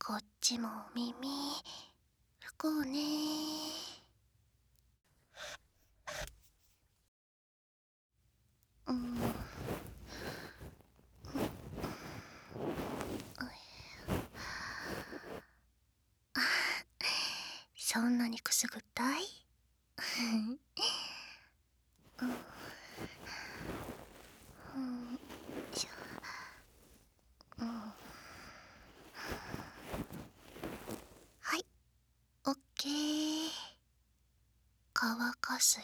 こっちも耳拭こうね。うん。そんなにくすぐったい？うん。うん。しょ。うん。はい、オッケー。乾かすよ。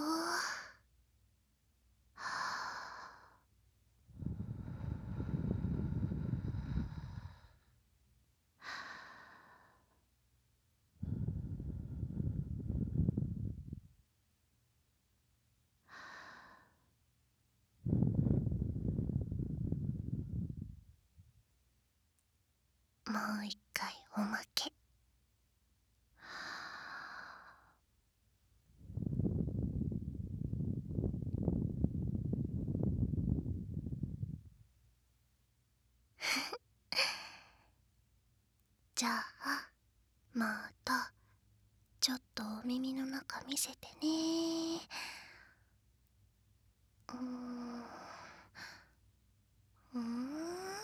もう一回おまけ。じゃあまたちょっとお耳の中見せてね。うーん。うーん。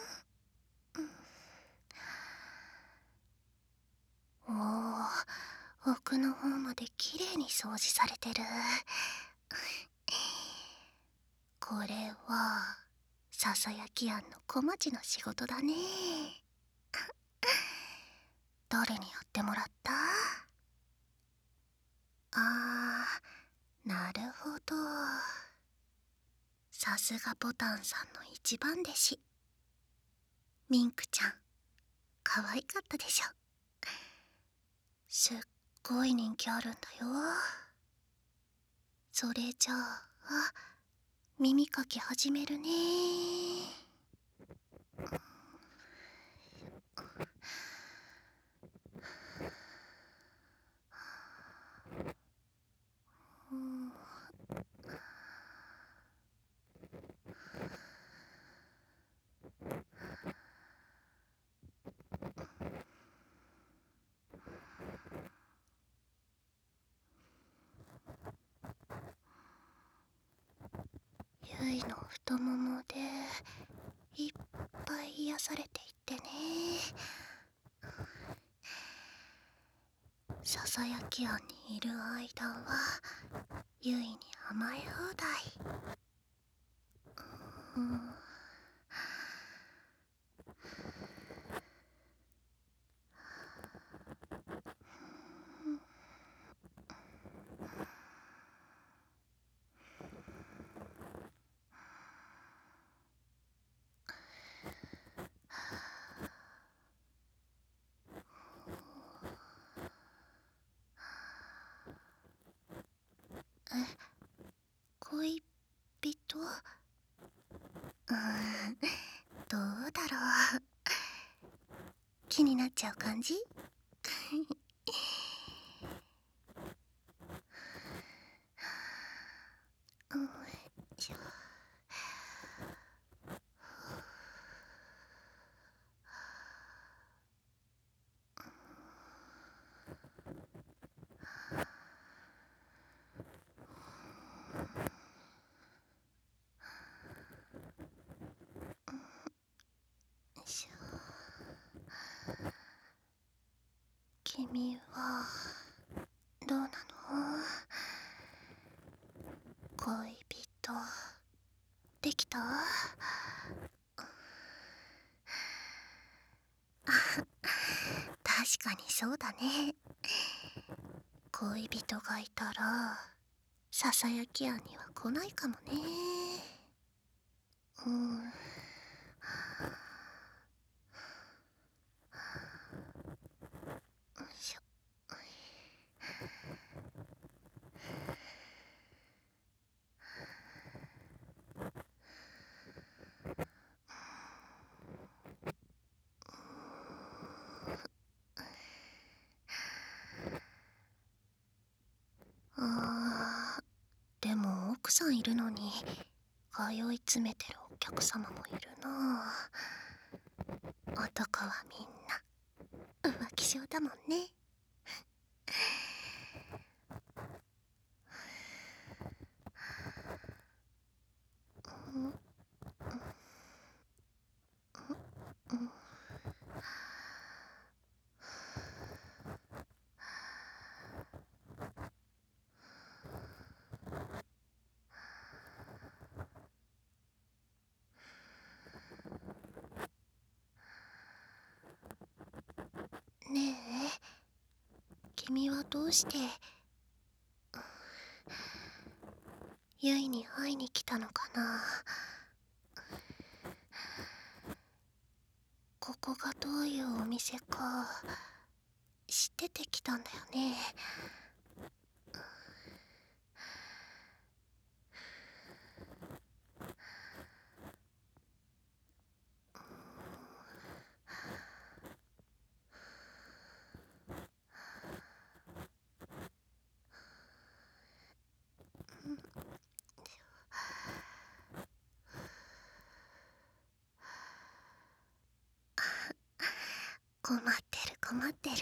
おお、奥の方まできれいに掃除されてる。これはささやき庵の小町の仕事だね。誰にやってもらった？あー、なるほど。さすがボタンさんの一番弟子。ミンクちゃん、可愛かったでしょ。すっごい人気あるんだよ。それじゃあ耳かき始めるね。うん。ゆいの太ももでいっぱい癒されていってね。ささやき庵にいる間はゆいに甘え放題。うん。え、恋人？どうだろう。気になっちゃう感じ？うん。しょ。しょ。君はどうなの？恋人できた？確かにそうだね。恋人がいたらささやき庵には来ないかもね。うん。よいしょ。でも奥さんいるのに通い詰めてるお客様もいるな。男はみんな象だもんね。ねえ、君はどうしてゆいに会いに来たのかな。ここがどういうお店か知ってて来たんだよね。困ってる困ってる。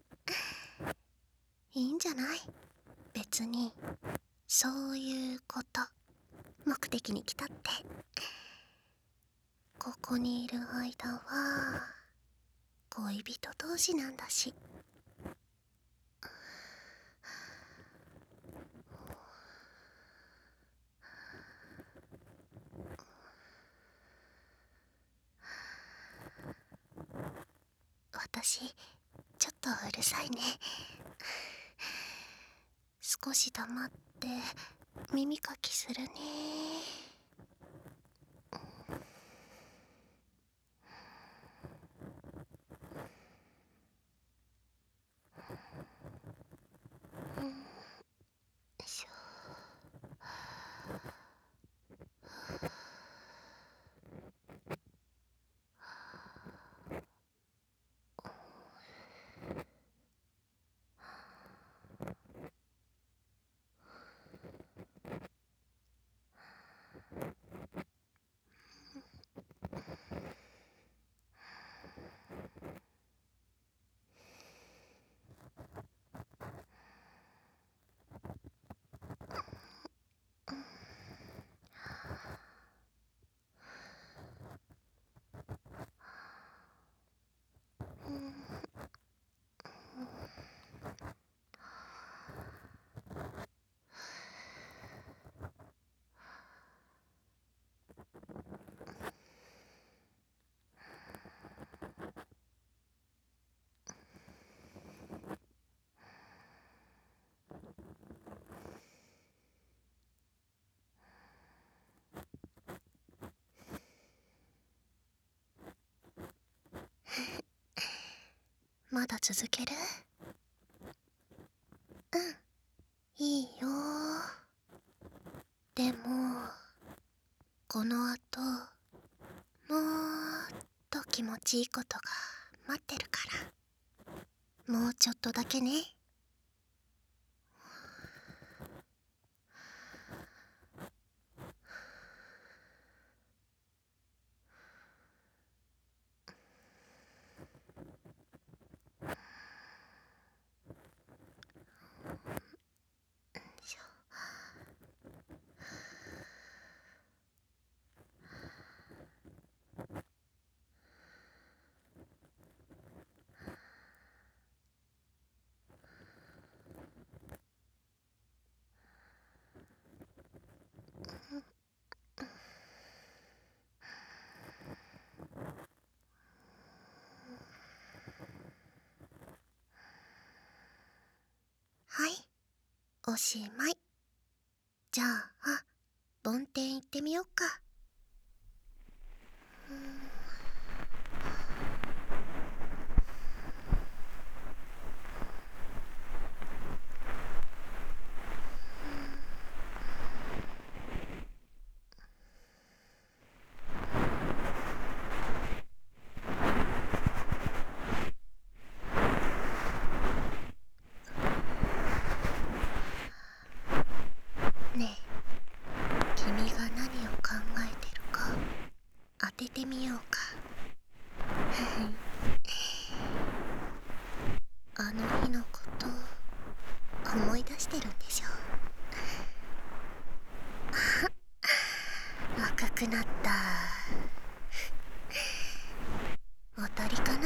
いいんじゃない、別にそういうこと目的に来たって。ここにいる間は恋人同士なんだし。私ちょっとうるさいね。少し黙って耳かきするね。よいしょ。まだ続ける？うん、いいよ。でもこのあともっと気持ちいいことが待ってるから、もうちょっとだけね。はい、おしまい。じゃあ梵天行ってみよっか。ねえ、君が何を考えくなった。当たりかな。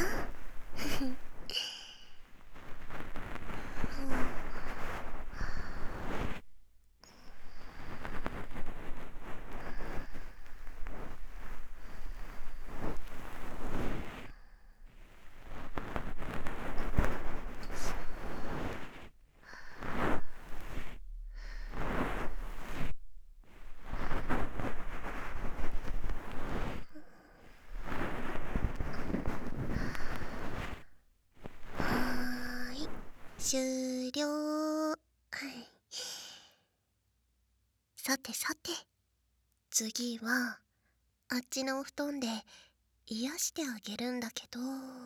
はーい、終了。さてさて、次はあっちのお布団で癒してあげるんだけど、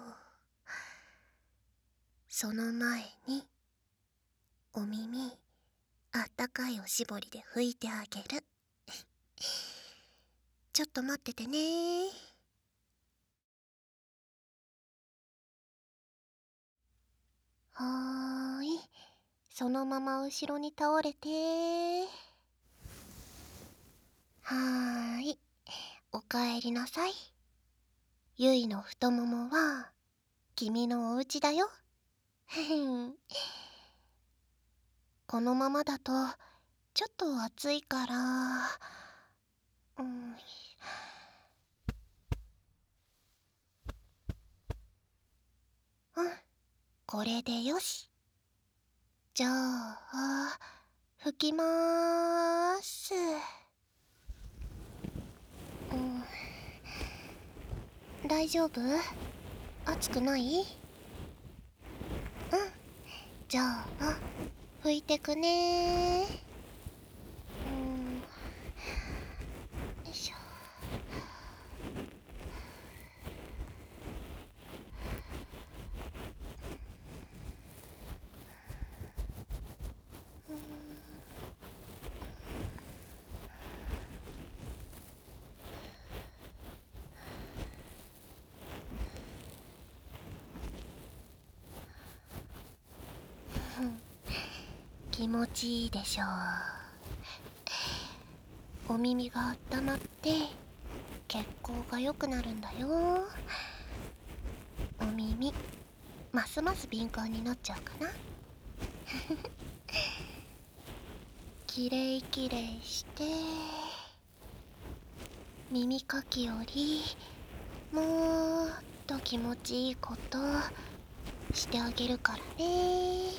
その前にお耳あったかいおしぼりで拭いてあげる。ちょっと待っててね。はーい、そのまま後ろに倒れて。はーい、おかえりなさい。ゆいの太ももは君のお家だよ。このままだとちょっと暑いから、うん、これでよし。じゃあ拭きまーす。大丈夫？熱くない？じゃあ拭いてくねー。よいしょ。気持ちいいでしょう。お耳が温まって血行が良くなるんだよ。お耳ますます敏感になっちゃうかな。きれいきれいして耳かきよりもっと気持ちいいことしてあげるからね。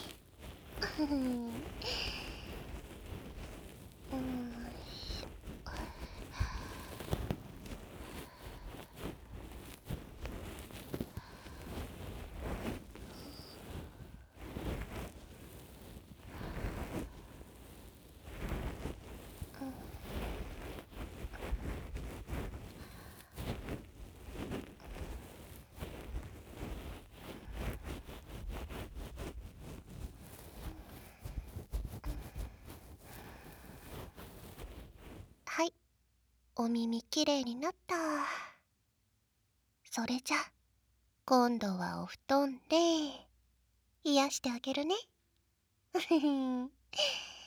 はい、お耳きれいになった。それじゃ今度はお布団で癒してあげるね。